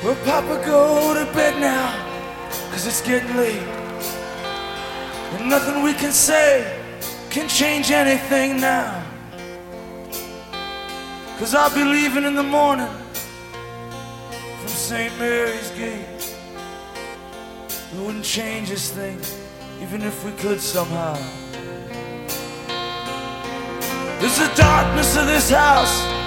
Well, Papa, go to bed now, 'cause it's getting late, and nothing we can say can change anything now. 'Cause I'll be leaving in the morning from St. Mary's Gate. We wouldn't change this thing, even if we could somehow. There's the darkness of this house